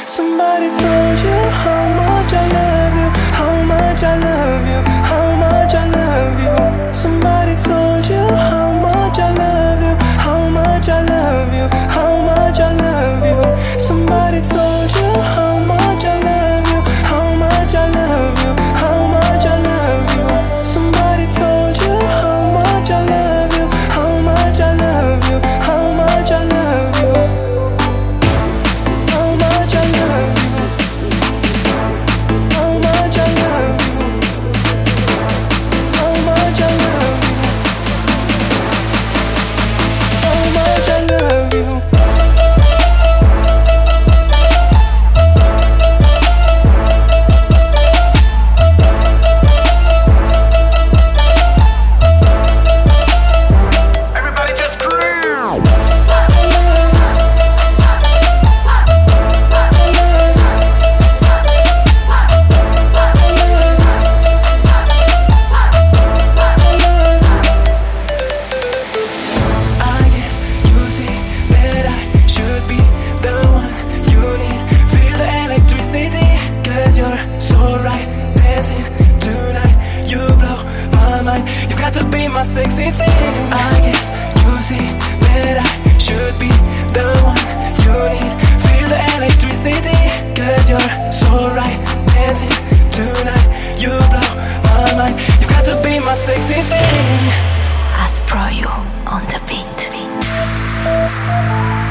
Somebody told you how much I love you, how much I love you, how much I love you. Somebody told you how much I love you, how much I love you, how much I love you. Somebody told you how much I love you, how much I love you, how much I love you. Somebody told you how much I love you, how much I love you, how much I love you. How much I love you, how much I love you, how much I love you, how much I love you. Everybody just scream. I guess you see that I should be the one you need. Feel the electricity, cause you're so right. Dancing tonight, you blow my mind. You've got to be my sexy thing. I guess you see that I should be the one you need. Feel the electricity, cause you're so right. Dancing tonight, you blow my mind. You've got to be my sexy thing. As Pro You on the beat.